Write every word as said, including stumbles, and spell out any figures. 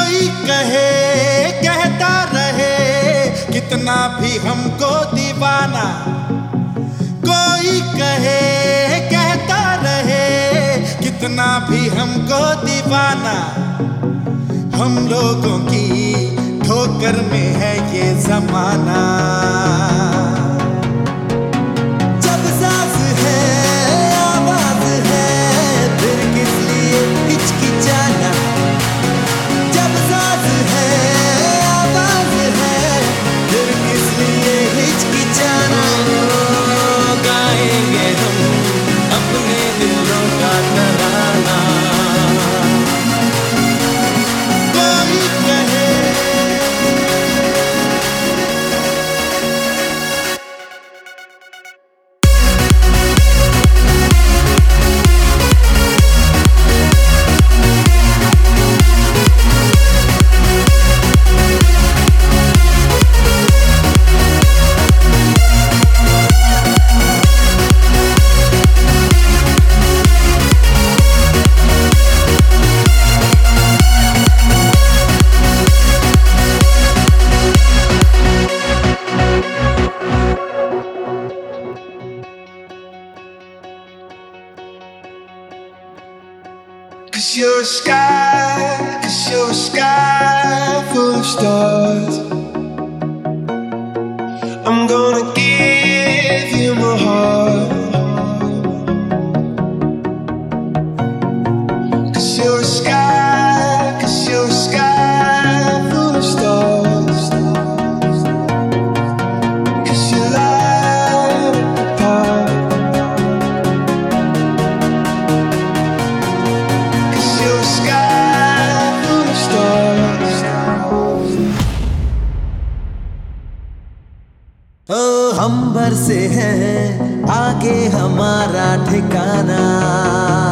कोई कहे कहता रहे कितना भी हमको दीवाना, कोई कहे कहता रहे कितना भी हमको दीवाना। हम लोगों की ठोकर में है ये जमाना। जब साज है आवाज है फिर किस लिए हिचकिचाना। जब साज है आवाज है फिर किस लिए हिचकिचाना। गाएंगे हम अपने दिलों का तराना। कोई कहे Cause you're a sky, cause you're a sky full of stars. I'm gonna give you my heart. Cause you're a sky, cause you're a sky full of stars. Cause you light up the path. ओ हम बरसे हैं आगे हमारा ठिकाना।